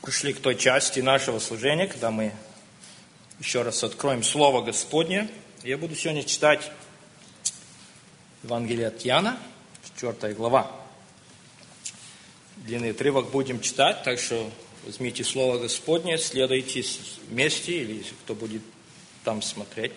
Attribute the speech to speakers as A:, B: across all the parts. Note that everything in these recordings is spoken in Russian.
A: Пришли к той части нашего служения, когда мы еще раз откроем Слово Господне. Я буду сегодня читать Евангелие от Иоанна, 4 глава. Длинный отрывок будем читать, так что возьмите Слово Господне, следуйте вместе, или кто будет там смотреть.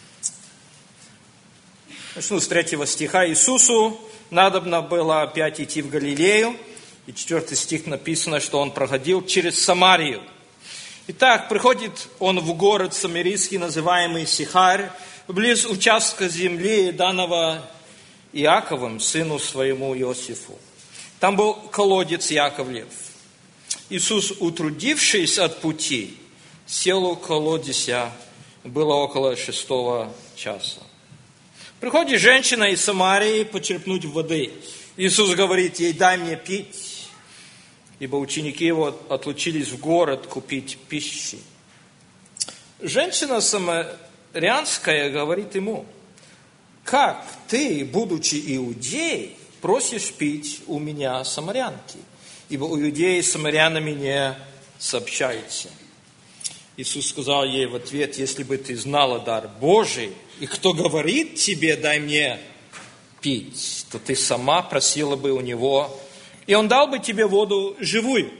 A: Начну с 3 стиха. Иисусу надобно было опять идти в Галилею, и 4 стих написано, что он проходил через Самарию. Итак, приходит он в город самарийский, называемый Сихарь, близ участка земли, данного Иаковом, сыну своему Иосифу. Там был колодец Яковлев. Иисус, утрудившись от пути, сел у колодезя, было около 6 часа. Приходит женщина из Самарии почерпнуть воды. Иисус говорит ей: дай мне пить. Ибо ученики его отлучились в город купить пищи. Женщина самарянская говорит ему: как ты, будучи иудеей, просишь пить у меня, самарянки? Ибо иудеи с самарянами не сообщаются. Иисус сказал ей в ответ: если бы ты знала дар Божий, и кто говорит тебе: дай мне пить, то ты сама просила бы у него, и он дал бы тебе воду живую.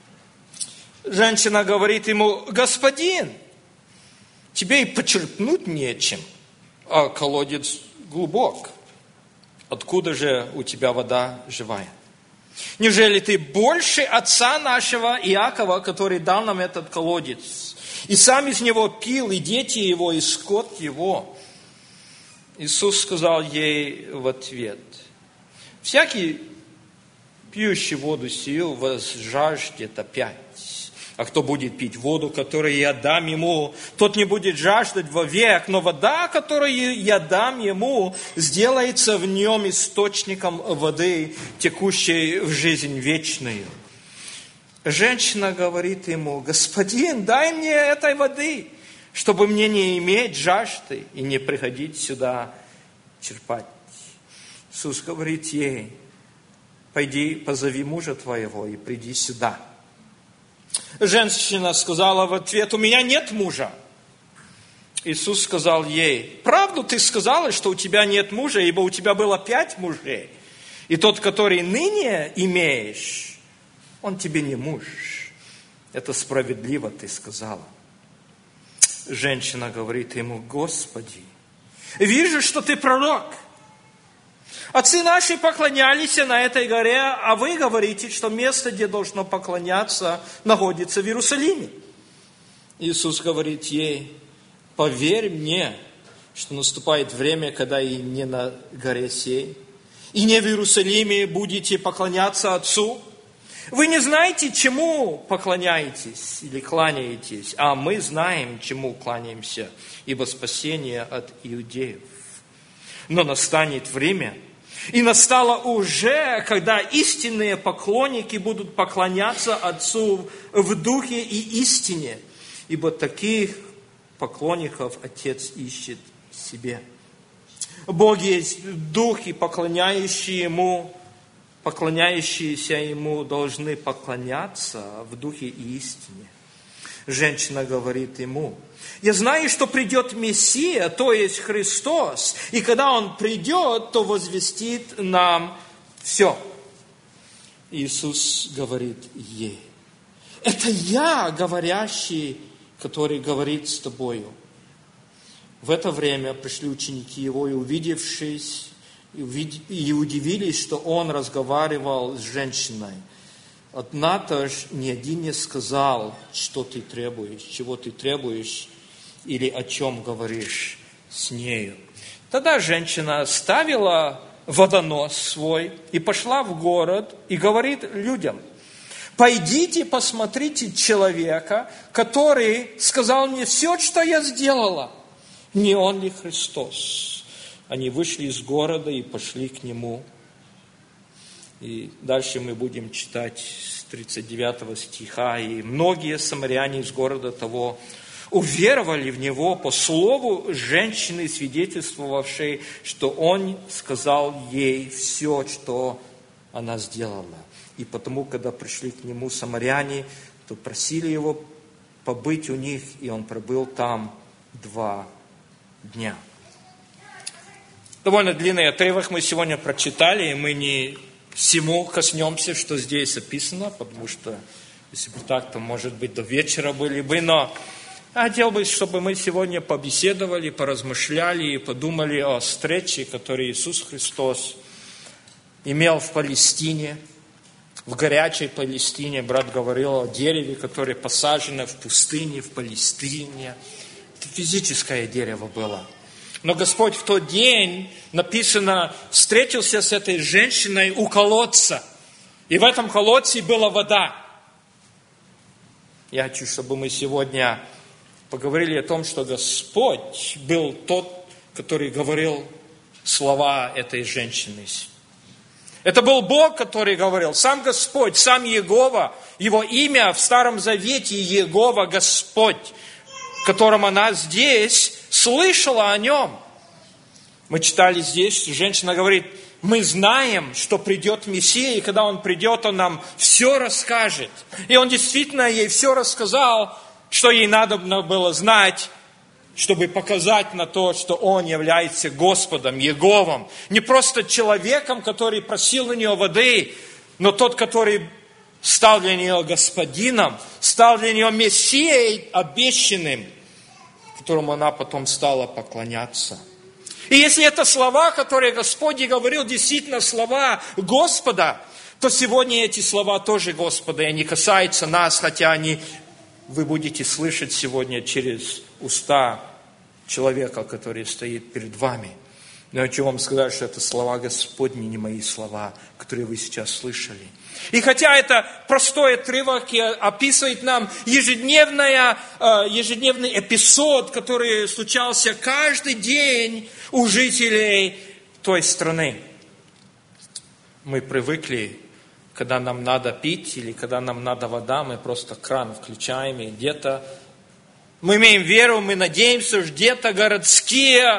A: Женщина говорит ему: господин, тебе и почерпнуть нечем, а колодец глубок. Откуда же у тебя вода живая? Неужели ты больше отца нашего Иакова, который дал нам этот колодец, и сам из него пил, и дети его, и скот его? Иисус сказал ей в ответ: всякий, пьющий воду сию, возжаждет опять. А кто будет пить воду, которую я дам ему, тот не будет жаждать вовек. Но вода, которую я дам ему, сделается в нем источником воды, текущей в жизнь вечную. Женщина говорит ему: господин, дай мне этой воды, чтобы мне не иметь жажды и не приходить сюда черпать. Иисус говорит ей: пойди, позови мужа твоего и приди сюда. Женщина сказала в ответ: у меня нет мужа. Иисус сказал ей: правду ты сказала, что у тебя нет мужа, ибо у тебя было 5 мужей. И тот, который ныне имеешь, он тебе не муж. Это справедливо ты сказала. Женщина говорит ему: Господи, вижу, что ты пророк. Отцы наши поклонялись на этой горе, а вы говорите, что место, где должно поклоняться, находится в Иерусалиме. Иисус говорит ей: поверь мне, что наступает время, когда и не на горе сей, и не в Иерусалиме будете поклоняться Отцу. Вы не знаете, чему поклоняетесь или кланяетесь, а мы знаем, чему кланяемся, ибо спасение от иудеев. Но настанет время, и настало уже, когда истинные поклонники будут поклоняться Отцу в духе и истине, ибо таких поклонников Отец ищет себе. Бог есть Дух, и поклоняющиеся Ему должны поклоняться в духе и истине. Женщина говорит ему: я знаю, что придет Мессия, то есть Христос, и когда Он придет, то возвестит нам все. Иисус говорит ей: это я, говорящий, который говорит с тобою. В это время пришли ученики Его, и увидевшись, и удивились, что Он разговаривал с женщиной. Однако ж ни один не сказал, что ты требуешь, чего ты требуешь, или о чем говоришь с нею. Тогда женщина оставила водонос свой и пошла в город и говорит людям: пойдите, посмотрите человека, который сказал мне все, что я сделала. Не он ли Христос? Они вышли из города и пошли к нему. И дальше мы будем читать с 39 стиха. И многие самаряне из города того уверовали в него по слову женщины, свидетельствовавшей, что он сказал ей все, что она сделала. И потому, когда пришли к нему самаряне, то просили его побыть у них, и он пробыл там 2 дня. Довольно длинный отрывок мы сегодня прочитали, и мы не всему коснемся, что здесь описано, потому что, если бы так, то, может быть, до вечера были бы, но я хотел бы, чтобы мы сегодня побеседовали, поразмышляли и подумали о встрече, которую Иисус Христос имел в Палестине, в горячей Палестине. Брат говорил о дереве, которое посажено в пустыне, в Палестине. Это физическое дерево было. Но Господь в тот день, написано, встретился с этой женщиной у колодца. И в этом колодце была вода. Я хочу, чтобы мы сегодня поговорили о том, что Господь был тот, который говорил слова этой женщины. Это был Бог, который говорил, сам Господь, сам Иегова, Его имя в Старом Завете Иегова, Господь, которым она здесь слышала о Нем. Мы читали здесь, женщина говорит, мы знаем, что придет Мессия, и когда Он придет, Он нам все расскажет. И Он действительно ей все рассказал, что ей надо было знать, чтобы показать на то, что Он является Господом, Иеговом. Не просто человеком, который просил на нее воды, но тот, который стал для нее Господином, стал для нее Мессией обещанным, которому она потом стала поклоняться. И если это слова, которые Господь говорил, действительно слова Господа, то сегодня эти слова тоже Господа, и они касаются нас, хотя вы будете слышать сегодня через уста человека, который стоит перед вами. Но я хочу вам сказать, что это слова Господни, не мои слова, которые вы сейчас слышали. И хотя это простой отрывок и описывает нам ежедневный эпизод, который случался каждый день у жителей той страны. Мы привыкли, когда нам надо пить или когда нам надо вода, мы просто кран включаем, и где-то мы имеем веру, мы надеемся, что где-то городские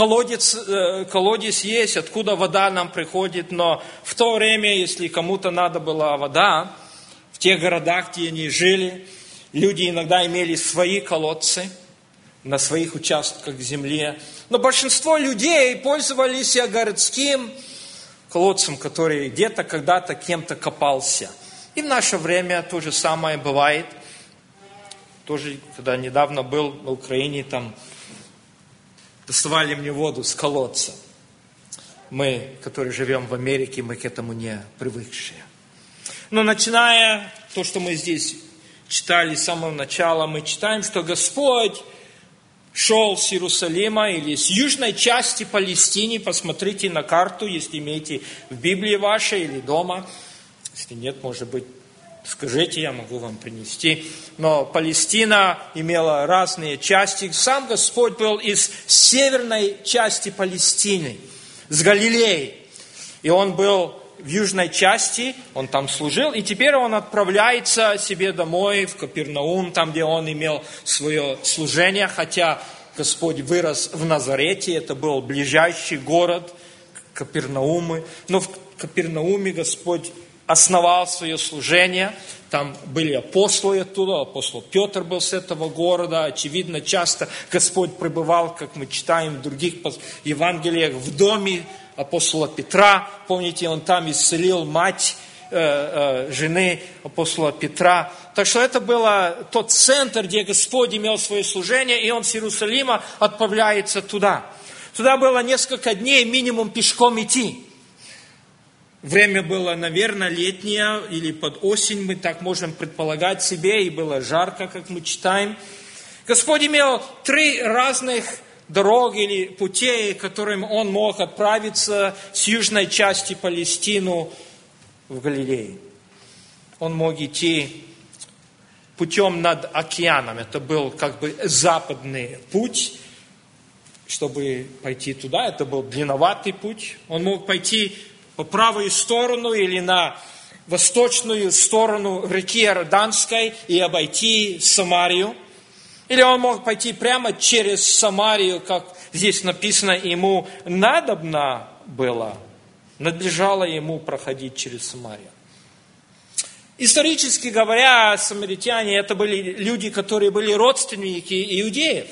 A: колодец есть, откуда вода нам приходит. Но в то время, если кому-то надо была вода, в тех городах, где они жили, люди иногда имели свои колодцы на своих участках земли. Но большинство людей пользовались городским колодцем, который где-то когда-то кем-то копался. И в наше время то же самое бывает. Тоже, когда недавно был на Украине, там доставали мне воду с колодца. Мы, которые живем в Америке, мы к этому не привыкшие. Но начиная то, что мы здесь читали с самого начала, мы читаем, что Господь шел с Иерусалима или с южной части Палестины. Посмотрите на карту, если имеете в Библии вашей или дома. Если нет, может быть, скажите, я могу вам принести. Но Палестина имела разные части. Сам Господь был из северной части Палестины, с Галилеи. И Он был в южной части, Он там служил. И теперь Он отправляется себе домой, в Капернаум, там, где Он имел свое служение. Хотя Господь вырос в Назарете, это был ближайший город к Капернауму. Но в Капернауме Господь основал свое служение. Там были апостолы оттуда, апостол Петр был с этого города. Очевидно, часто Господь пребывал, как мы читаем в других Евангелиях, в доме апостола Петра. Помните, он там исцелил мать жены апостола Петра. Так что это был тот центр, где Господь имел свое служение, и Он с Иерусалима отправляется туда. Туда было несколько дней минимум пешком идти. Время было, наверное, летнее или под осень, мы так можем предполагать себе, и было жарко, как мы читаем. Господь имел 3 разных дорог или путей, которым Он мог отправиться с южной части Палестины в Галилею. Он мог идти путем над океаном. Это был как бы западный путь, чтобы пойти туда. Это был длинноватый путь. Он мог пойти по правую сторону или на восточную сторону реки Иорданской и обойти Самарию. Или он мог пойти прямо через Самарию, как здесь написано, ему надлежало ему проходить через Самарию. Исторически говоря, самаритяне это были люди, которые были родственники иудеев.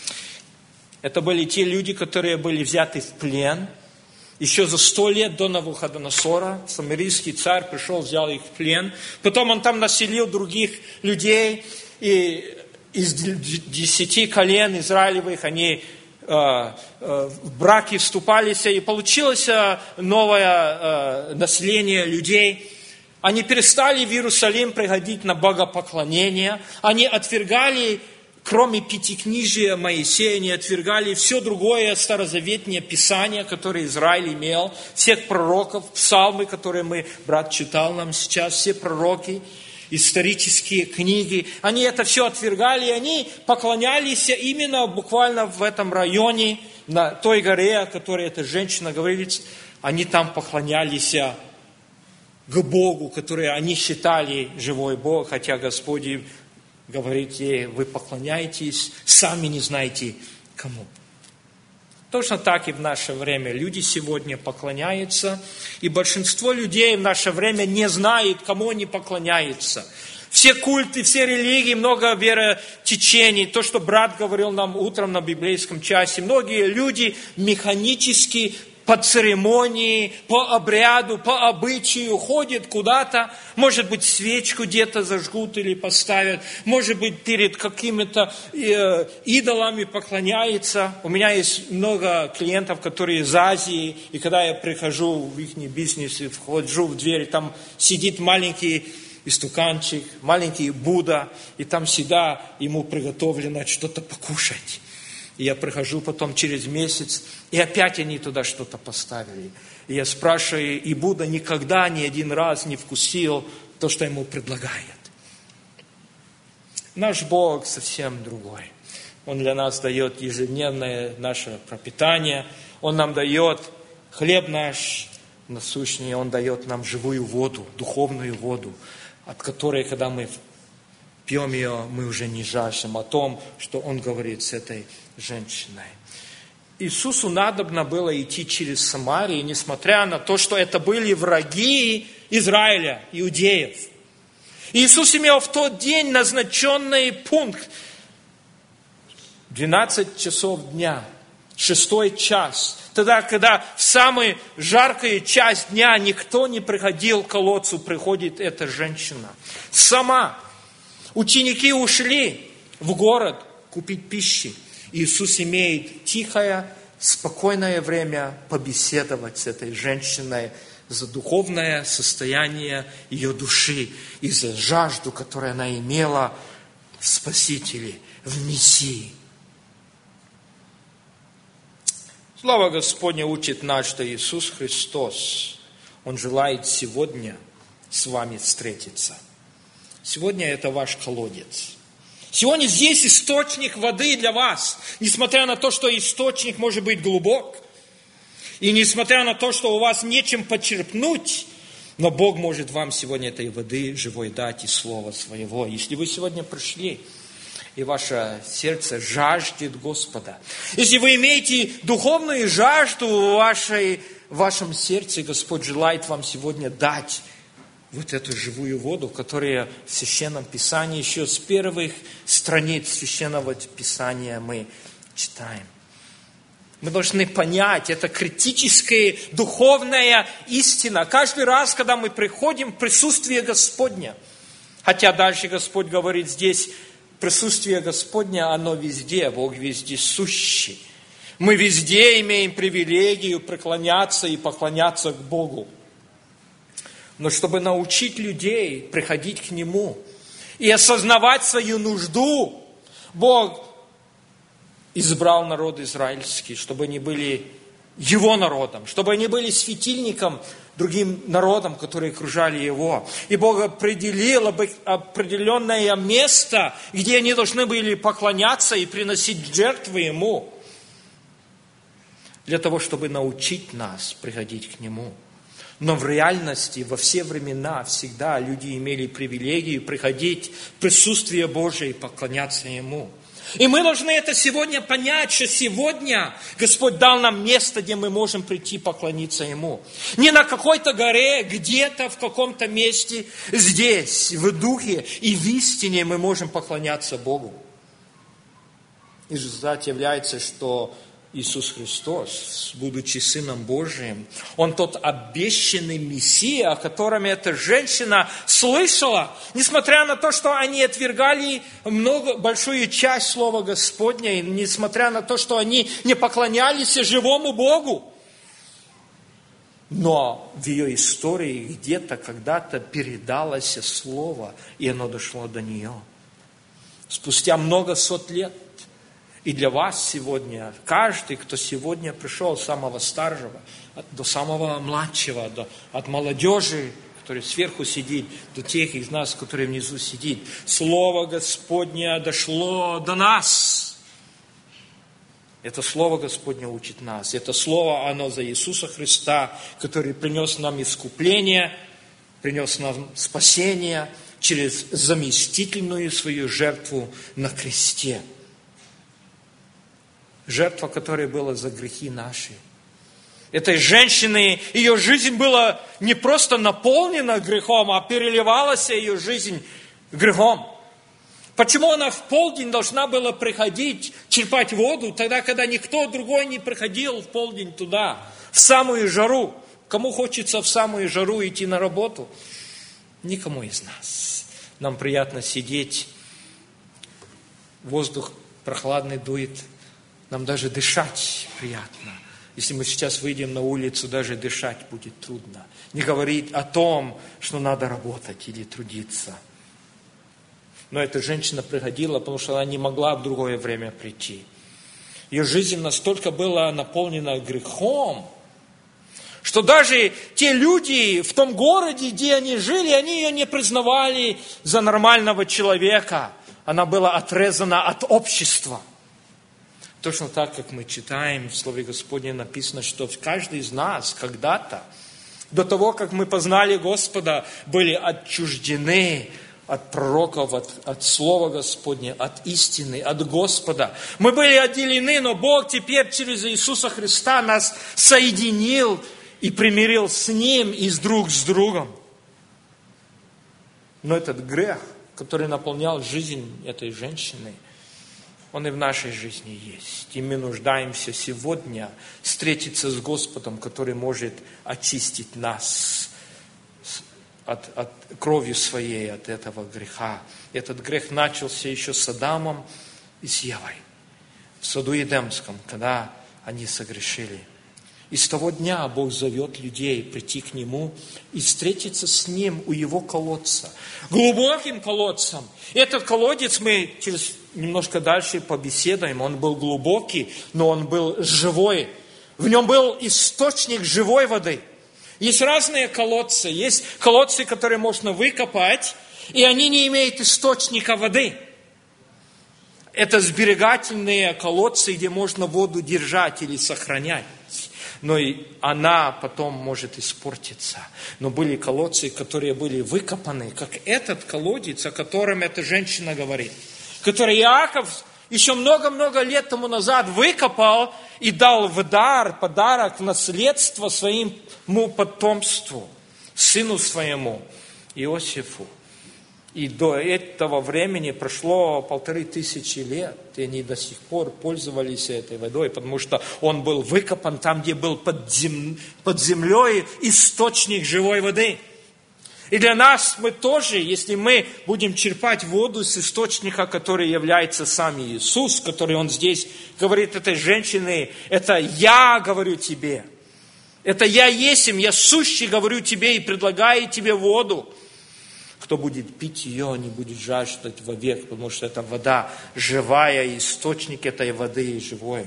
A: Это были те люди, которые были взяты в плен. Еще за 100 лет до Навуходоносора самарийский царь пришел, взял их в плен. Потом он там населил других людей. И из 10 колен израилевых они в браки вступались. И получилось новое население людей. Они перестали в Иерусалим приходить на богопоклонение. Они отвергали, кроме Пятикнижия Моисея, они отвергали все другое старозаветное писание, которое Израиль имел, всех пророков, псалмы, которые брат читал нам сейчас, все пророки, исторические книги. Они это все отвергали, и они поклонялись именно буквально в этом районе, на той горе, о которой эта женщина говорит. Они там поклонялись к Богу, который они считали живой Бог, хотя Господь говорит ей: вы поклоняетесь, сами не знаете кому. Точно так и в наше время. Люди сегодня поклоняются, и большинство людей в наше время не знает, кому они поклоняются. Все культы, все религии, много веротечений, то, что брат говорил нам утром на библейском часе, многие люди механически, по церемонии, по обряду, по обычаю ходят куда-то, может быть, свечку где-то зажгут или поставят, может быть, перед какими-то идолами поклоняются. У меня есть много клиентов, которые из Азии, и когда я прихожу в их бизнес и вхожу в дверь, там сидит маленький истуканчик, маленький Будда, и там всегда ему приготовлено что-то покушать. И я прихожу потом через месяц, и опять они туда что-то поставили. И я спрашиваю, и Будда никогда ни один раз не вкусил то, что ему предлагают. Наш Бог совсем другой. Он для нас дает ежедневное наше пропитание. Он нам дает хлеб наш насущный, Он дает нам живую воду, духовную воду, от которой, когда мы пьем ее, мы уже не жаждем. О том, что Он говорит с этой женщиной. Иисусу надобно было идти через Самарию, несмотря на то, что это были враги Израиля, иудеев. Иисус имел в тот день назначенный пункт. 12 часов дня, 6 час. Тогда, когда в самую жаркую часть дня никто не приходил к колодцу, приходит эта женщина. Сама. Ученики ушли в город купить пищи. Иисус имеет тихое, спокойное время побеседовать с этой женщиной за духовное состояние ее души и за жажду, которую она имела в Спасителе, в Мессии. Слово Господне учит нас, что Иисус Христос, Он желает сегодня с вами встретиться. Сегодня это ваш колодец. Сегодня здесь источник воды для вас, несмотря на то, что источник может быть глубок, и несмотря на то, что у вас нечем почерпнуть, но Бог может вам сегодня этой воды живой дать и слова своего. Если вы сегодня пришли, и ваше сердце жаждет Господа, если вы имеете духовную жажду в вашем сердце, Господь желает вам сегодня дать вот эту живую воду, которая в Священном Писании, еще с первых страниц Священного Писания мы читаем. Мы должны понять, это критическая духовная истина. Каждый раз, когда мы приходим в присутствие Господня, хотя дальше Господь говорит здесь, присутствие Господня, оно везде, Бог везде сущий. Мы везде имеем привилегию преклоняться и поклоняться к Богу. Но чтобы научить людей приходить к Нему и осознавать свою нужду, Бог избрал народ израильский, чтобы они были Его народом, чтобы они были светильником другим народам, которые окружали Его. И Бог определил определенное место, где они должны были поклоняться и приносить жертвы Ему, для того, чтобы научить нас приходить к Нему. Но в реальности во все времена всегда люди имели привилегию приходить в присутствие Божие и поклоняться Ему. И мы должны это сегодня понять, что сегодня Господь дал нам место, где мы можем прийти поклониться Ему. Не на какой-то горе, где-то в каком-то месте, здесь, в духе и в истине мы можем поклоняться Богу. И результат является, что Иисус Христос, будучи Сыном Божиим, Он тот обещанный Мессия, о котором эта женщина слышала, несмотря на то, что они отвергали большую часть Слова Господня, и несмотря на то, что они не поклонялись живому Богу. Но в ее истории где-то, когда-то передалось Слово, и оно дошло до нее. Спустя много сот лет. И для вас сегодня, каждый, кто сегодня пришел, с самого старшего до самого младшего, от молодежи, которая сверху сидит, до тех из нас, которые внизу сидит, Слово Господне дошло до нас. Это Слово Господне учит нас. Это Слово, оно за Иисуса Христа, который принес нам искупление, принес нам спасение через заместительную свою жертву на кресте. Жертва, которая была за грехи наши. Этой женщины, ее жизнь была не просто наполнена грехом, а переливалась ее жизнь грехом. Почему она в полдень должна была приходить, черпать воду, тогда, когда никто другой не приходил в полдень туда, в самую жару? Кому хочется в самую жару идти на работу? Никому из нас. Нам приятно сидеть, воздух прохладный дует. Нам даже дышать приятно. Если мы сейчас выйдем на улицу, даже дышать будет трудно. Не говорить о том, что надо работать или трудиться. Но эта женщина приходила, потому что она не могла в другое время прийти. Ее жизнь настолько была наполнена грехом, что даже те люди в том городе, где они жили, они ее не признавали за нормального человека. Она была отрезана от общества. Точно так, как мы читаем в Слове Господне, написано, что каждый из нас когда-то, до того, как мы познали Господа, были отчуждены от пророков, от Слова Господня, от истины, от Господа. Мы были отделены, но Бог теперь через Иисуса Христа нас соединил и примирил с Ним и друг с другом. Но этот грех, который наполнял жизнь этой женщины, он и в нашей жизни есть. И мы нуждаемся сегодня встретиться с Господом, который может очистить нас от кровью своей, от этого греха. Этот грех начался еще с Адамом и с Евой в саду Эдемском, когда они согрешили. И с того дня Бог зовет людей прийти к Нему и встретиться с Ним у Его колодца. Глубоким колодцем. Этот колодец мы немножко дальше побеседуем. Он был глубокий, но он был живой. В нем был источник живой воды. Есть разные колодцы. Есть колодцы, которые можно выкопать, и они не имеют источника воды. Это сберегательные колодцы, где можно воду держать или сохранять. Но и она потом может испортиться. Но были колодцы, которые были выкопаны, как этот колодец, о котором эта женщина говорит, который Иаков еще много-много лет тому назад выкопал и дал в дар, подарок, в наследство своему потомству, сыну своему, Иосифу. И до этого времени прошло 1500 лет, и они до сих пор пользовались этой водой, потому что он был выкопан там, где был под землей источник живой воды. И для нас мы тоже, если мы будем черпать воду с источника, который является сам Иисус, который Он здесь говорит этой женщине, это «Я говорю тебе». Это «Я есмь, я сущий говорю тебе и предлагаю тебе воду». Кто будет пить ее, не будет жаждать вовек, потому что это вода живая, источник этой воды живой.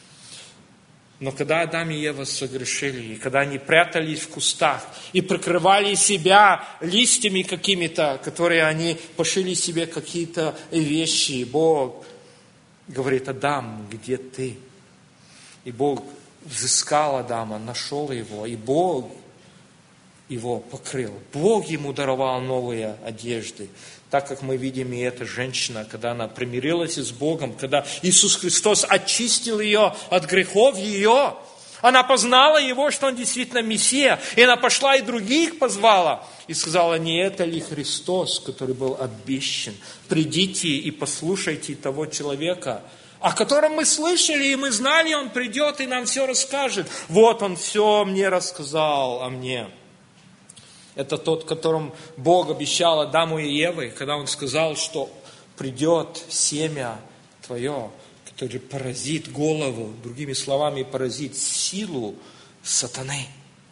A: Но когда Адам и Ева согрешили, и когда они прятались в кустах и прикрывали себя листьями какими-то, которые они пошили себе какие-то вещи, Бог говорит: Адам, где ты? И Бог взыскал Адама, нашел его, и Бог его покрыл. Бог ему даровал новые одежды. Так как мы видим, и эта женщина, когда она примирилась с Богом, когда Иисус Христос очистил ее от грехов ее, она познала Его, что Он действительно Мессия. И она пошла и других позвала. И сказала, не это ли Христос, который был обещан? Придите и послушайте того человека, о котором мы слышали, и мы знали, Он придет и нам все расскажет. Вот Он все мне рассказал о мне. Это тот, которому Бог обещал Адаму и Еве, когда Он сказал, что придет семя твое, который поразит голову, другими словами, поразит силу сатаны.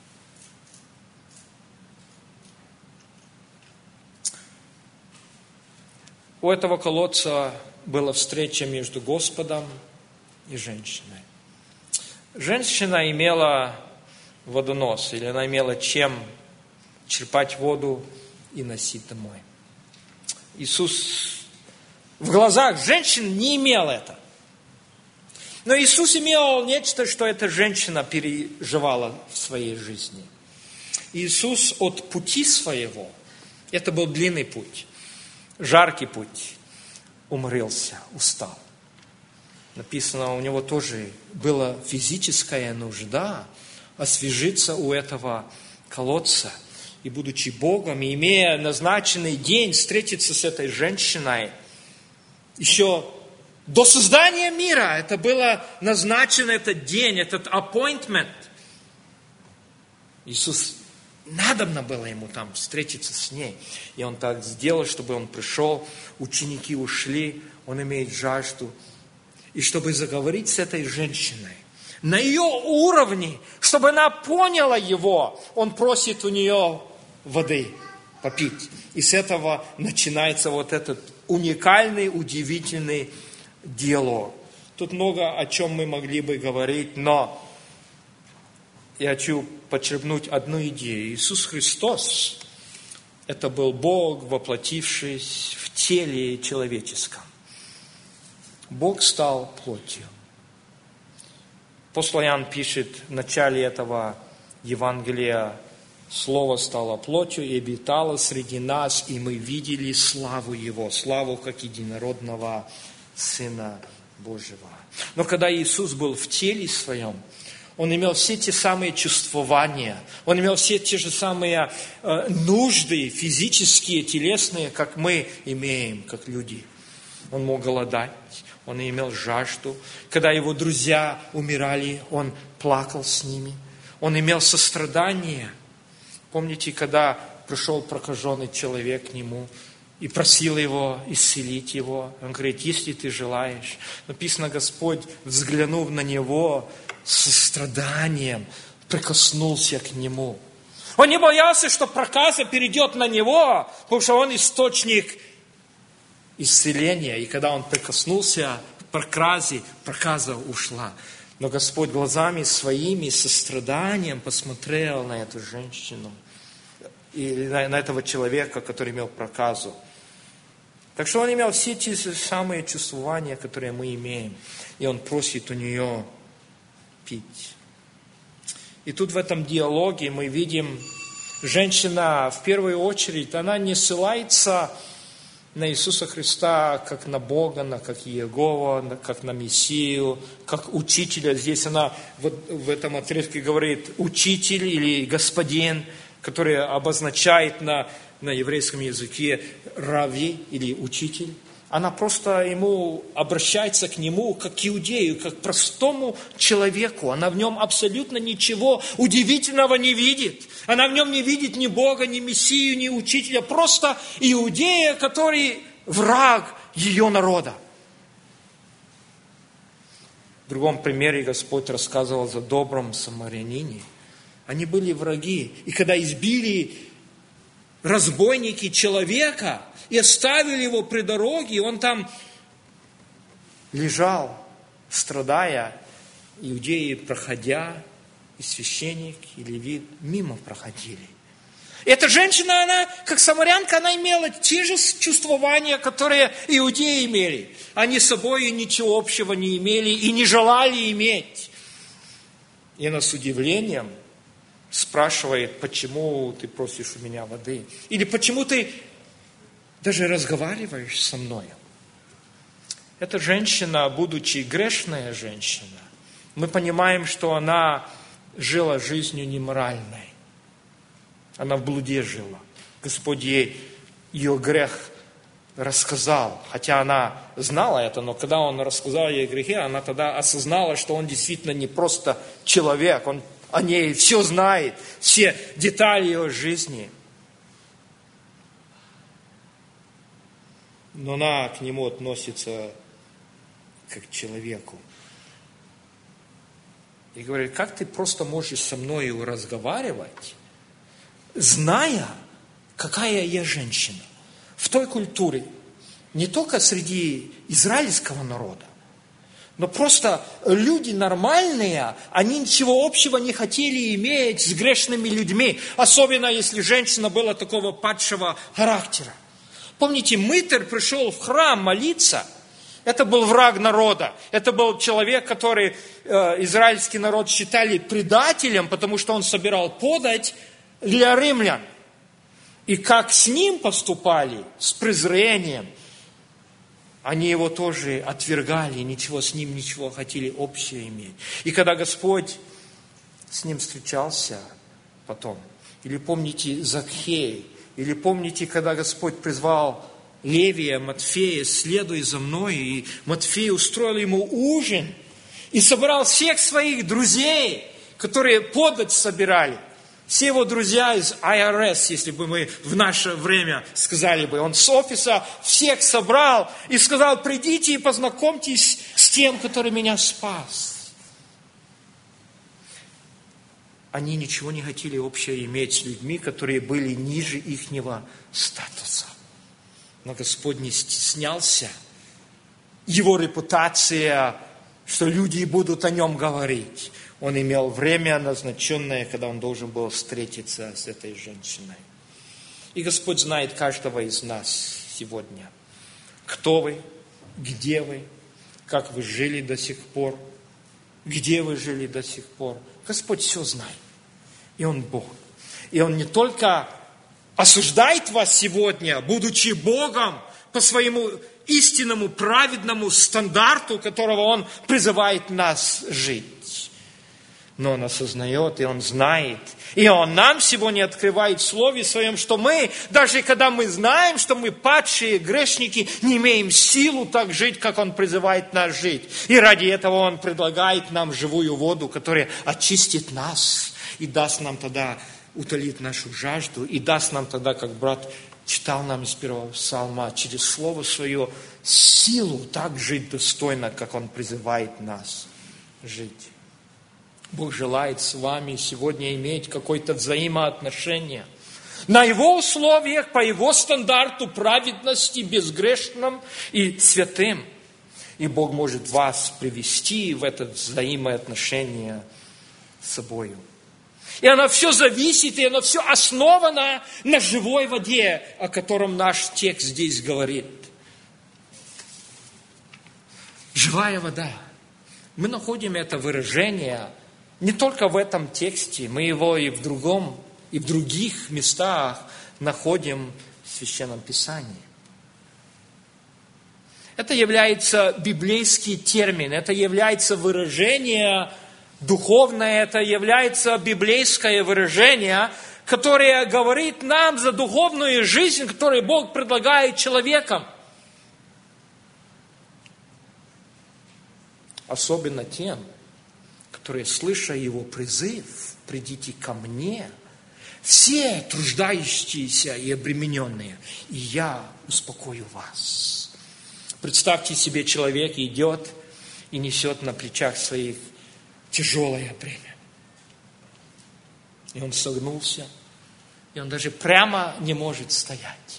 A: У этого колодца была встреча между Господом и женщиной. Женщина имела водонос, или она имела чем черпать воду и носить домой. Иисус в глазах женщин не имел это. Но Иисус имел нечто, что эта женщина переживала в своей жизни. Иисус от пути своего, это был длинный путь, жаркий путь, уморился, устал. Написано, у него тоже была физическая нужда освежиться у этого колодца. И будучи Богом, и имея назначенный день встретиться с этой женщиной, еще до создания мира это было назначен этот день, этот appointment. Иисус, надобно было ему там встретиться с ней. И он так сделал, чтобы он пришел, ученики ушли, он имеет жажду. И чтобы заговорить с этой женщиной, на ее уровне, чтобы она поняла его, он просит у нее воды попить. И с этого начинается вот этот уникальный, удивительный диалог. Тут много о чем мы могли бы говорить, но я хочу подчеркнуть одну идею. Иисус Христос – это был Бог, воплотившись в теле человеческом. Бог стал плотью. Апостол Иоанн пишет в начале этого Евангелия: Слово стало плотью и обитало среди нас, и мы видели славу Его, славу как единородного Сына Божьего. Но когда Иисус был в теле своем, Он имел все те самые чувствования, Он имел все те же самые нужды физические, телесные, как мы имеем, как люди. Он мог голодать, Он имел жажду. Когда Его друзья умирали, Он плакал с ними. Он имел сострадание. Помните, когда пришел прокаженный человек к Нему и просил Его исцелить его? Он говорит, если ты желаешь. Написано, Господь, взглянув на него с состраданием, прикоснулся к нему. Он не боялся, что проказа перейдет на него, потому что он источник исцеления. И когда он прикоснулся к проказе, проказа ушла. Но Господь глазами своими, состраданием посмотрел на эту женщину и на этого человека, который имел проказу. Так что он имел все те самые чувствования, которые мы имеем. И он просит у нее пить. И тут в этом диалоге мы видим, женщина в первую очередь, она не ссылается на Иисуса Христа, как на Бога, как Иегова, как на Мессию, как учителя. Здесь она в этом отрывке говорит учитель или господин, который обозначает на еврейском языке рави или учитель. Она просто ему обращается к нему, как к иудею, как к простому человеку. Она в нем абсолютно ничего удивительного не видит. Она в нем не видит ни Бога, ни Мессию, ни учителя. Просто иудея, который враг ее народа. В другом примере Господь рассказывал за добром самарянине. Они были враги. И когда избили разбойники человека и оставили его при дороге, он там лежал, страдая, иудеи, проходя, и священник, и левит мимо проходили. Эта женщина, она, как самарянка, она имела те же чувствования, которые иудеи имели. Они с собой ничего общего не имели и не желали иметь. И она с удивлением спрашивает, почему ты просишь у меня воды? Или почему ты даже разговариваешь со мной? Эта женщина, будучи грешная женщина, мы понимаем, что она жила жизнью неморальной. Она в блуде жила. Господь ей ее грех рассказал. Хотя она знала это, но когда он рассказал ей грехи, она тогда осознала, что он действительно не просто человек. Он о ней все знает, все детали ее жизни. Но она к нему относится как к человеку. И говорит, как ты просто можешь со мной разговаривать, зная, какая я женщина. В той культуре, не только среди израильского народа, но просто люди нормальные, они ничего общего не хотели иметь с грешными людьми, особенно если женщина была такого падшего характера. Помните, мытарь пришел в храм молиться, это был враг народа, это был человек, который израильский народ считали предателем, потому что он собирал подать для римлян. И как с ним поступали, с презрением, они его тоже отвергали, ничего с ним, ничего хотели общее иметь. И когда Господь с ним встречался потом, или помните Закхей, или помните, когда Господь призвал Левия, Матфея, следуй за мной, и Матфей устроил ему ужин, и собрал всех своих друзей, которые подать собирали. Все его друзья из IRS, если бы мы в наше время сказали бы, он с офиса всех собрал и сказал, придите и познакомьтесь с тем, который меня спас. Они ничего не хотели общее иметь с людьми, которые были ниже ихнего статуса. Но Господь не стеснялся. Его репутация, что люди будут о нем говорить. Он имел время назначенное, когда он должен был встретиться с этой женщиной. И Господь знает каждого из нас сегодня. Кто вы, где вы, как вы жили до сих пор, где вы жили до сих пор. Господь все знает. И Он Бог. И Он не только осуждает вас сегодня, будучи Богом, по своему истинному, праведному стандарту, которого Он призывает нас жить. Но Он осознает, и Он знает. И Он нам сегодня открывает в Слове Своем, что мы, даже когда мы знаем, что мы падшие грешники, не имеем силу так жить, как Он призывает нас жить. И ради этого Он предлагает нам живую воду, которая очистит нас и даст нам тогда, утолит нашу жажду, и даст нам тогда, как брат читал нам из первого псалма, через Слово Свое силу так жить достойно, как Он призывает нас жить. Бог желает с вами сегодня иметь какое-то взаимоотношение на Его условиях, по Его стандарту праведности, безгрешным и святым. И Бог может вас привести в это взаимоотношение с собою. И оно все зависит, и оно все основано на живой воде, о котором наш текст здесь говорит. Живая вода. Мы находим это выражение не только в этом тексте, мы его и в других местах находим в Священном Писании. Это является библейский термин, это является выражение духовное, это является библейское выражение, которое говорит нам за духовную жизнь, которую Бог предлагает человекам. Особенно тем, которые, слыша Его призыв, придите ко мне, все труждающиеся и обремененные, и я успокою вас. Представьте себе, человек идет и несет на плечах своих тяжелое бремя. И он согнулся, и он даже прямо не может стоять.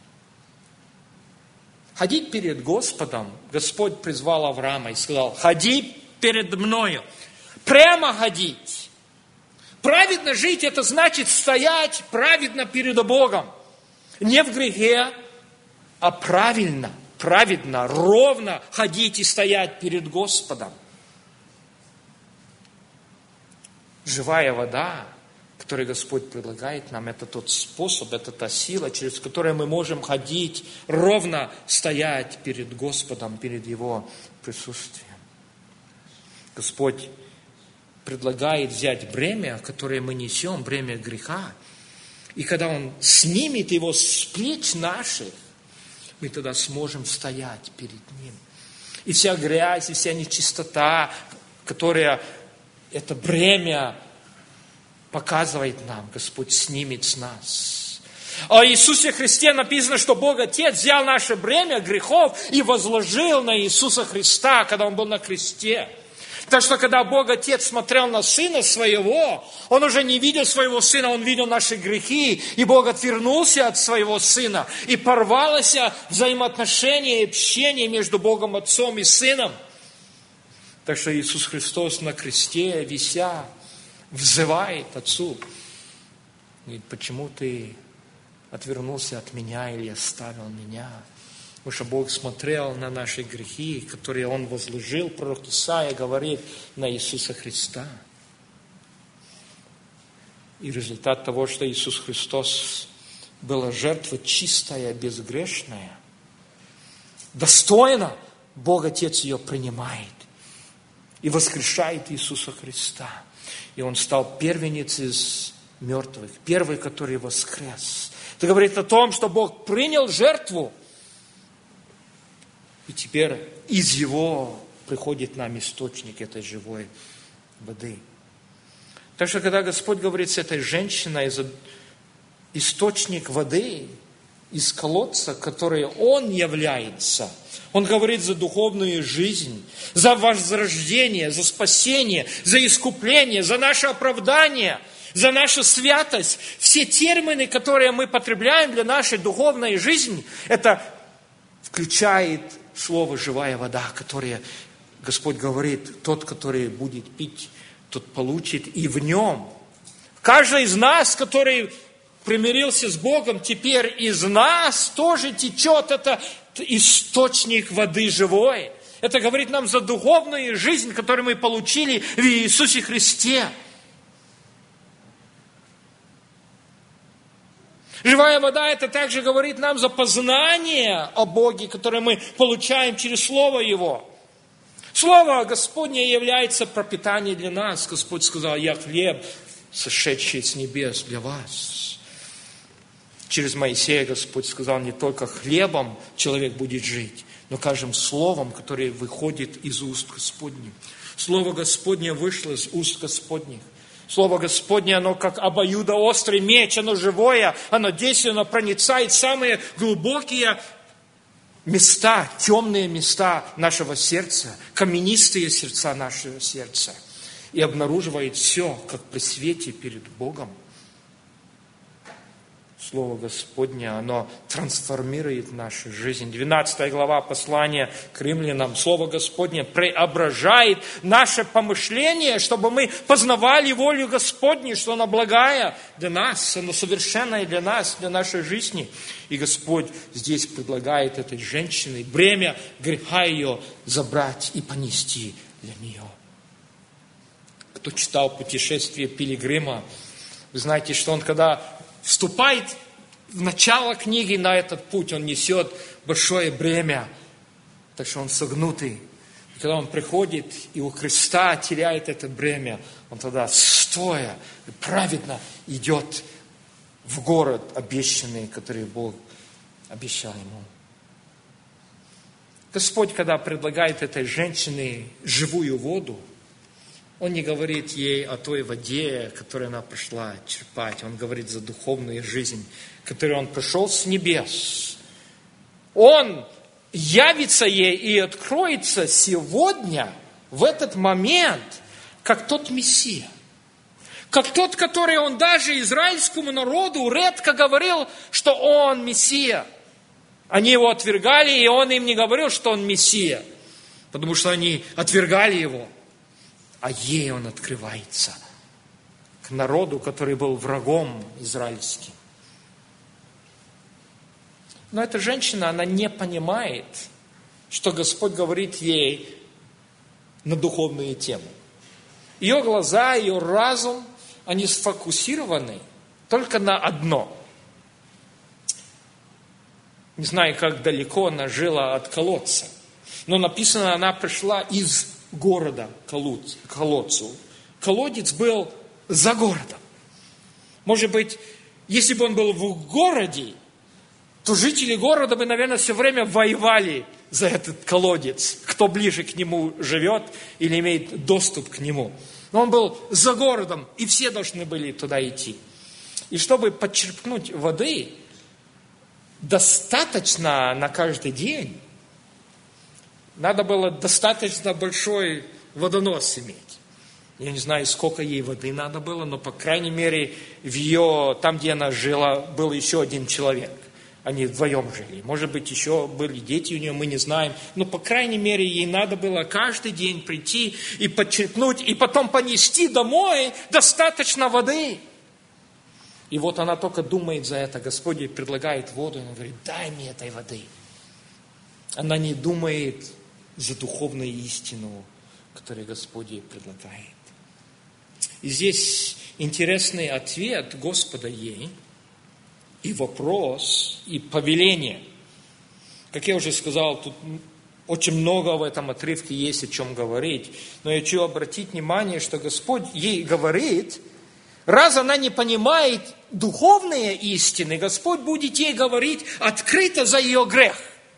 A: Ходить перед Господом, Господь призвал Авраама и сказал, ходи перед мною. Прямо ходить. Праведно жить, это значит стоять праведно перед Богом. Не в грехе, а правильно, праведно, ровно ходить и стоять перед Господом. Живая вода который Господь предлагает нам, это тот способ, это та сила, через которую мы можем ходить, ровно стоять перед Господом, перед Его присутствием. Господь предлагает взять бремя, которое мы несем, бремя греха. И когда Он снимет его с плеч наших, мы тогда сможем стоять перед Ним. И вся грязь, и вся нечистота, которая это бремя показывает нам, Господь снимет с нас. О Иисусе Христе написано, что Бог Отец взял наше бремя грехов и возложил на Иисуса Христа, когда Он был на кресте. Так что, когда Бог Отец смотрел на Сына Своего, Он уже не видел Своего Сына, Он видел наши грехи, и Бог отвернулся от Своего Сына, и порвалось взаимоотношение и общение между Богом Отцом и Сыном. Так что Иисус Христос на кресте, вися, взывает Отцу. Говорит, почему ты отвернулся от меня или оставил меня? Потому что Бог смотрел на наши грехи, которые Он возложил. Пророк Исаия говорит на Иисуса Христа. И результат того, что Иисус Христос была жертва чистая, безгрешная, достойно Бог Отец ее принимает и воскрешает Иисуса Христа. И Он стал первенец из мертвых, первый, который воскрес. Это говорит о том, что Бог принял жертву, и теперь из Его приходит нам источник этой живой воды. Так что, когда Господь говорит с этой женщиной, источник воды из колодца, который Он является, Он говорит за духовную жизнь, за возрождение, за спасение, за искупление, за наше оправдание, за нашу святость. Все термины, которые мы потребляем для нашей духовной жизни, это включает слово «живая вода», которое Господь говорит, тот, который будет пить, тот получит, и в нем. Каждый из нас, который примирился с Богом, теперь из нас тоже течет это источник воды живой. Это говорит нам за духовную жизнь, которую мы получили в Иисусе Христе. Живая вода, это также говорит нам за познание о Боге, которое мы получаем через Слово Его. Слово Господне является пропитанием для нас. Господь сказал, я хлеб, сошедший с небес для вас. Через Моисея Господь сказал, не только хлебом человек будет жить, но каждым словом, которое выходит из уст Господних. Слово Господне вышло из уст Господних. Слово Господне, оно как обоюдоострый меч, оно живое, оно действует, оно проницает самые глубокие места, темные места нашего сердца, каменистые сердца нашего сердца. И обнаруживает все, как при свете перед Богом. Слово Господне, оно трансформирует нашу жизнь. 12 глава послания к римлянам. Слово Господне преображает наше помышление, чтобы мы познавали волю Господню, что она благая для нас, она совершенная для нас, для нашей жизни. И Господь здесь предлагает этой женщине бремя греха ее забрать и понести для нее. Кто читал «Путешествие пилигрима», вы знаете, что он, когда вступает в начало книги на этот путь, он несет большое бремя, так что он согнутый. И когда он приходит и у креста теряет это бремя, он тогда стоя и праведно идет в город обещанный, который Бог обещал ему. Господь, когда предлагает этой женщине живую воду, Он не говорит ей о той воде, которую она пришла черпать. Он говорит за духовную жизнь, которую Он пришел с небес. Он явится ей и откроется сегодня, в этот момент, как тот Мессия. Как тот, который Он даже израильскому народу редко говорил, что Он Мессия. Они Его отвергали, и Он им не говорил, что Он Мессия, потому что они отвергали Его. А ей Он открывается к народу, который был врагом израильским. Но эта женщина, она не понимает, что Господь говорит ей на духовные темы. Ее глаза, ее разум, они сфокусированы только на одно. Не знаю, как далеко она жила от колодца, но написано, она пришла из города к колодцу. Колодец был за городом. Может быть, если бы он был в городе, то жители города бы, наверное, все время воевали за этот колодец, кто ближе к нему живет или имеет доступ к нему. Но он был за городом, и все должны были туда идти. И чтобы подчерпнуть воды, достаточно на каждый день, надо было достаточно большой водонос иметь. Я не знаю, сколько ей воды надо было, но, по крайней мере, там, где она жила, был еще один человек. Они вдвоем жили. Может быть, еще были дети у нее, мы не знаем. Но, по крайней мере, ей надо было каждый день прийти и подчерпнуть, и потом понести домой достаточно воды. И вот она только думает за это. Господь ей предлагает воду, и она говорит, дай мне этой воды. Она не думает за духовную истину, которую Господь ей предлагает. И здесь интересный ответ Господа ей, и вопрос, и повеление. Как я уже сказал, тут очень много в этом отрывке есть о чем говорить. Но я хочу обратить внимание, что Господь ей говорит, раз она не понимает духовные истины, Господь будет ей говорить открыто за ее грех.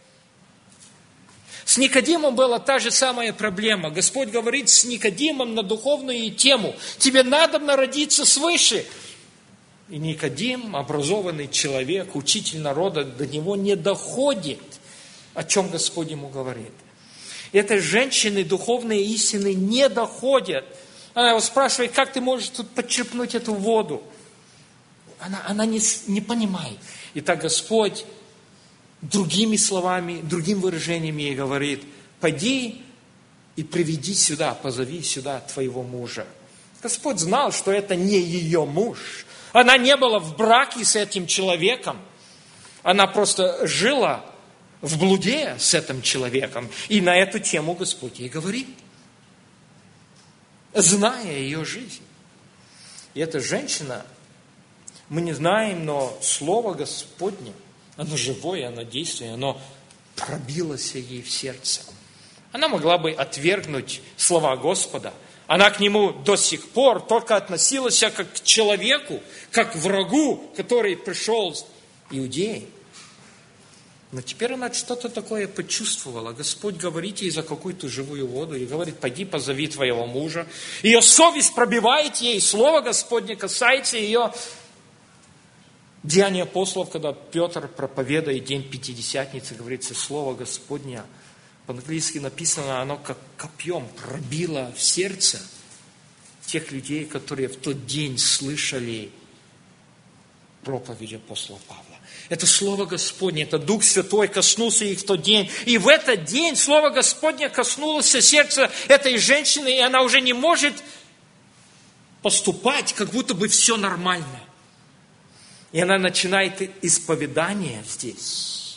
A: С Никодимом была та же самая проблема. Господь говорит с Никодимом на духовную тему. Тебе надо родиться свыше. И Никодим, образованный человек, учитель народа, до него не доходит, о чем Господь ему говорит. Этой женщины духовные истины не доходят. Она его спрашивает, как ты можешь тут подчерпнуть эту воду? Она не понимает. И так Господь другими словами, другим выражением ей говорит, пойди и приведи сюда, позови сюда твоего мужа. Господь знал, что это не ее муж. Она не была в браке с этим человеком. Она просто жила в блуде с этим человеком. И на эту тему Господь ей говорит, зная ее жизнь. И эта женщина, мы не знаем, но Слово Господне, оно живое, оно действует, оно пробилось ей в сердце. Она могла бы отвергнуть слова Господа. Она к нему до сих пор только относилась как к человеку, как к врагу, который пришел с Иудеи. Но теперь она что-то такое почувствовала. Господь говорит ей за какую-то живую воду и говорит, пойди позови твоего мужа. Ее совесть пробивает ей, Слово Господне касается ее. Деяния апостолов, когда Петр проповедует день Пятидесятницы, говорится, Слово Господне, по-английски написано, оно как копьем пробило в сердце тех людей, которые в тот день слышали проповедь апостола Павла. Это Слово Господне, это Дух Святой коснулся их в тот день. И в этот день Слово Господне коснулось сердца этой женщины, и она уже не может поступать, как будто бы все нормально. И она начинает исповедание здесь.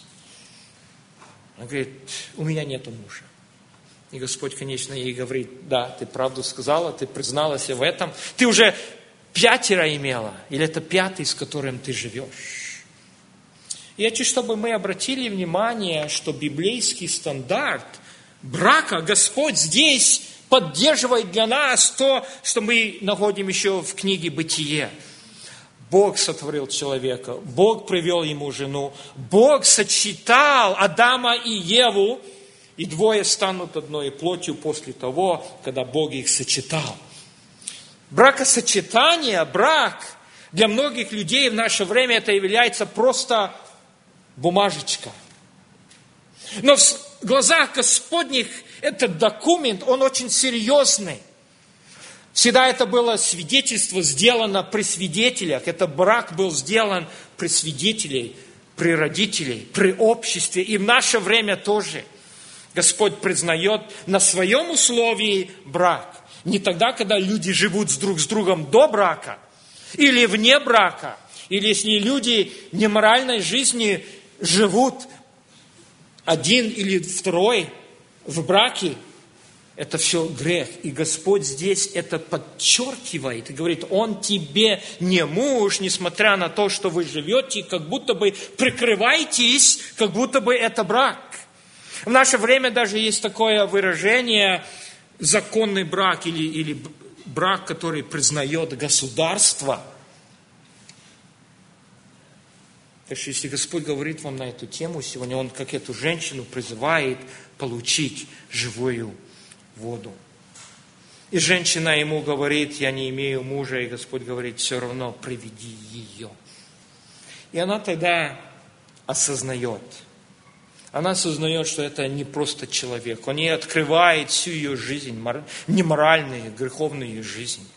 A: Она говорит, у меня нету мужа. И Господь, конечно, ей говорит, да, ты правду сказала, ты призналась в этом. Ты уже 5 имела, или это 5, с которым ты живешь. И я хочу, чтобы мы обратили внимание, что библейский стандарт брака Господь здесь поддерживает для нас то, что мы находим еще в книге «Бытие». Бог сотворил человека, Бог привел ему жену, Бог сочетал Адама и Еву, и 2 станут одной плотью после того, когда Бог их сочетал. Бракосочетание, брак для многих людей в наше время это является просто бумажечка. Но в глазах Господних этот документ, он очень серьезный. Всегда это было свидетельство сделано при свидетелях. Это брак был сделан при свидетелях, при родителях, при обществе. И в наше время тоже Господь признает на своем условии брак. Не тогда, когда люди живут друг с другом до брака или вне брака. Или если люди в неморальной жизни живут один или второй в браке. Это все грех. И Господь здесь это подчеркивает и говорит, Он тебе не муж, несмотря на то, что вы живете, как будто бы прикрываетесь, как будто бы это брак. В наше время даже есть такое выражение законный брак или брак, который признает государство. Так что если Господь говорит вам на эту тему сегодня, Он как эту женщину призывает получить живую воду. И женщина ему говорит, я не имею мужа, и Господь говорит, все равно приведи ее. И она тогда осознает. Она осознает, что это не просто человек. Он ей открывает всю ее жизнь, неморальную, греховную жизнь.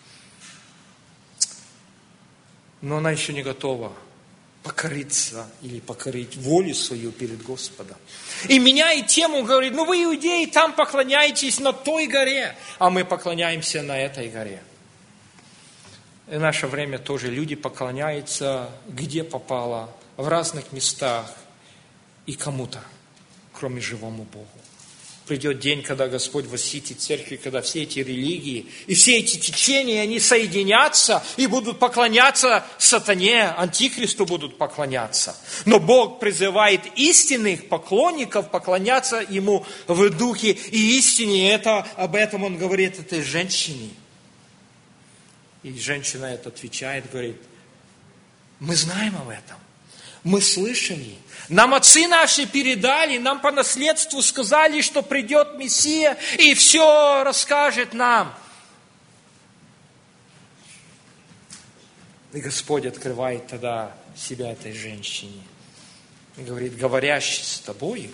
A: Но она еще не готова покориться или покорить волю свою перед Господом. И меняет тему, говорит, вы, иудеи, там поклоняетесь на той горе, а мы поклоняемся на этой горе. И в наше время тоже люди поклоняются, где попало, в разных местах и кому-то, кроме живому Богу. Придет день, когда Господь восхитит церкви, когда все эти религии и все эти течения, они соединятся и будут поклоняться сатане, антихристу будут поклоняться. Но Бог призывает истинных поклонников поклоняться Ему в духе и истине. Об этом Он говорит этой женщине. И женщина это отвечает, говорит, мы знаем об этом. Мы слышали, нам отцы наши передали, нам по наследству сказали, что придет Мессия и все расскажет нам. И Господь открывает тогда себя этой женщине. И говорит, говорящий с тобою,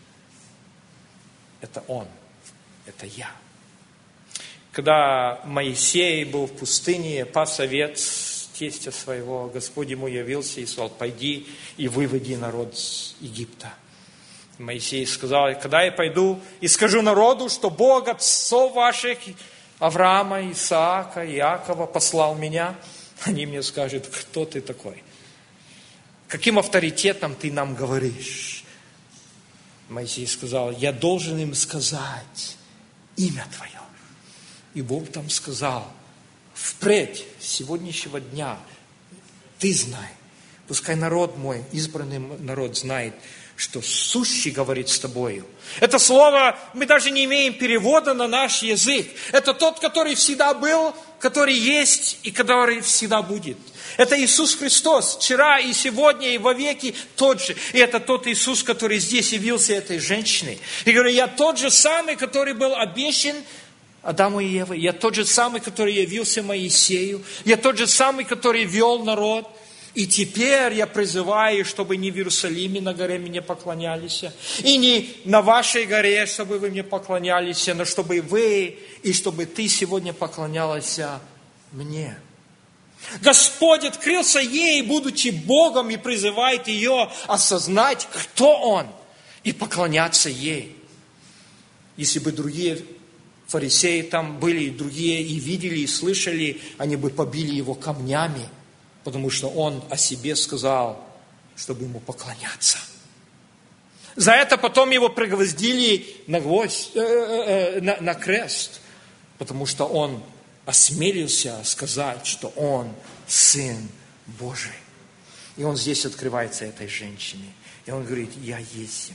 A: это Он, это я. Когда Моисей был в пустыне, пас овец тестя своего, Господь ему явился и сказал, пойди и выведи народ из Египта. Моисей сказал, когда я пойду и скажу народу, что Бог отцов ваших, Авраама, Исаака, Иакова послал меня, они мне скажут, кто ты такой? Каким авторитетом ты нам говоришь? Моисей сказал, я должен им сказать имя Твое. И Бог там сказал, впредь, с сегодняшнего дня, ты знай, пускай народ мой, избранный народ знает, что сущий говорит с тобою. Это слово, мы даже не имеем перевода на наш язык. Это тот, который всегда был, который есть и который всегда будет. Это Иисус Христос, вчера и сегодня и вовеки тот же. И это тот Иисус, который здесь явился этой женщиной. И говорю, я тот же самый, который был обещан Адаму и Еве. Я тот же самый, который явился Моисею. Я тот же самый, который вел народ. И теперь я призываю, чтобы не в Иерусалиме на горе мне поклонялись, и не на вашей горе, чтобы вы мне поклонялись, но чтобы вы и чтобы ты сегодня поклонялась мне. Господь открылся ей, будучи Богом, и призывает ее осознать, кто Он, и поклоняться ей. Если бы другие фарисеи там были, и другие и видели, и слышали, они бы побили его камнями, потому что он о себе сказал, чтобы ему поклоняться. За это потом его пригвоздили на гвоздь, на крест, потому что он осмелился сказать, что он Сын Божий. И он здесь открывается этой женщине. И он говорит, я есть.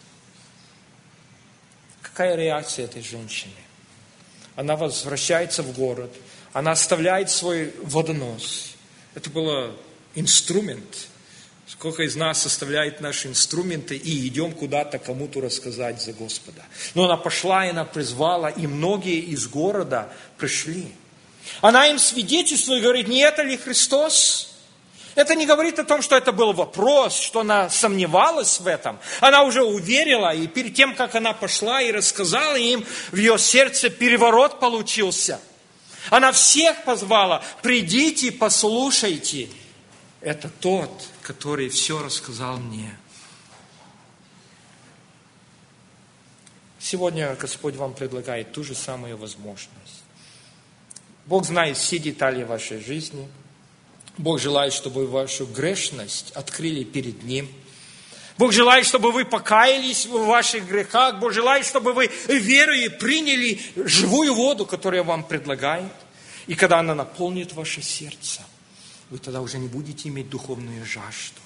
A: Какая реакция этой женщины? Она возвращается в город, она оставляет свой водонос. Это был инструмент. Сколько из нас оставляет наши инструменты и идем куда-то кому-то рассказать за Господа. Но она пошла, и она призвала, и многие из города пришли. Она им свидетельствует и говорит, не это ли Христос? Это не говорит о том, что это был вопрос, что она сомневалась в этом. Она уже уверила, и перед тем, как она пошла и рассказала им, в ее сердце переворот получился. Она всех позвала, придите, послушайте. Это тот, который все рассказал мне. Сегодня Господь вам предлагает ту же самую возможность. Бог знает все детали вашей жизни. Бог желает, чтобы вы вашу грешность открыли перед Ним. Бог желает, чтобы вы покаялись в ваших грехах. Бог желает, чтобы вы верою приняли живую воду, которую вам предлагает. И когда она наполнит ваше сердце, вы тогда уже не будете иметь духовную жажду.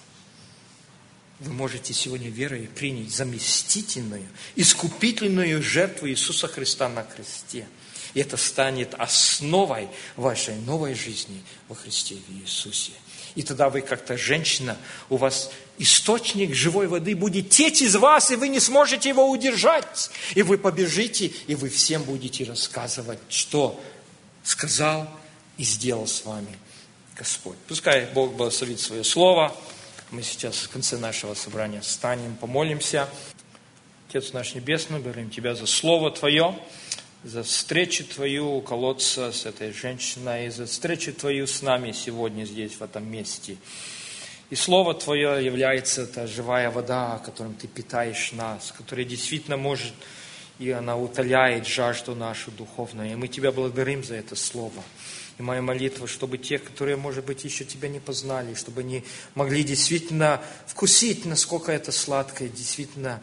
A: Вы можете сегодня верой принять заместительную, искупительную жертву Иисуса Христа на кресте. И это станет основой вашей новой жизни во Христе в Иисусе. И тогда вы, как-то женщина, у вас источник живой воды будет течь из вас, и вы не сможете его удержать. И вы побежите, и вы всем будете рассказывать, что сказал и сделал с вами Господь. Пускай Бог благословит свое слово. Мы сейчас в конце нашего собрания встанем, помолимся. Отец наш Небесный, благодарим Тебя за Слово Твое, за встречу Твою у колодца с этой женщиной, и за встречу Твою с нами сегодня здесь, в этом месте. И Слово Твое является та живая вода, которым Ты питаешь нас, которая действительно может, и она утоляет жажду нашу духовную. И мы Тебя благодарим за это Слово. И моя молитва, чтобы те, которые, может быть, еще Тебя не познали, чтобы они могли действительно вкусить, насколько это сладкое, действительно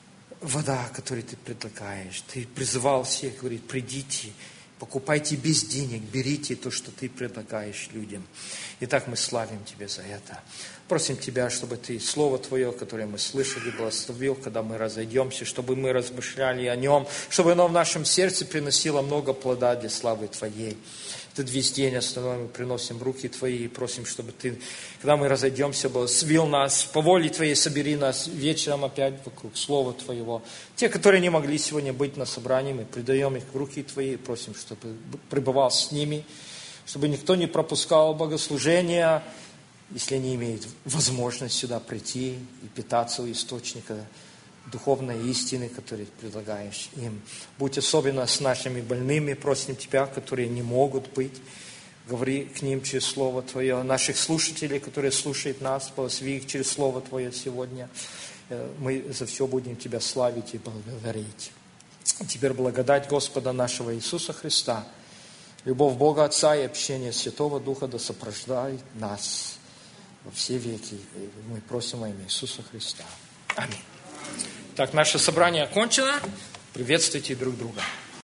A: вода, которую Ты предлагаешь. Ты призывал всех, говорит, придите, покупайте без денег, берите то, что Ты предлагаешь людям. Итак, мы славим Тебя за это. Просим Тебя, чтобы Ты Слово Твое, которое мы слышали, благословил, когда мы разойдемся, чтобы мы размышляли о нем, чтобы оно в нашем сердце приносило много плода для славы Твоей. Этот весь день остальной мы приносим в руки Твои и просим, чтобы Ты, когда мы разойдемся, благословил нас, по воле Твоей собери нас вечером опять вокруг Слова Твоего. Те, которые не могли сегодня быть на собрании, мы предаем их в руки Твои и просим, чтобы пребывал с ними, чтобы никто не пропускал богослужения, если они имеют возможность сюда прийти и питаться у источника духовной истины, которую предлагаешь им. Будь особенно с нашими больными, просим Тебя, которые не могут быть. Говори к ним через Слово Твое. Наших слушателей, которые слушают нас, благослови их через Слово Твое сегодня. Мы за все будем Тебя славить и благодарить. Теперь благодать Господа нашего Иисуса Христа, любовь Бога Отца и общение Святого Духа да сопровождает нас во все веки. Мы просим во имя Иисуса Христа. Аминь. Так, наше собрание окончено. Приветствуйте друг друга.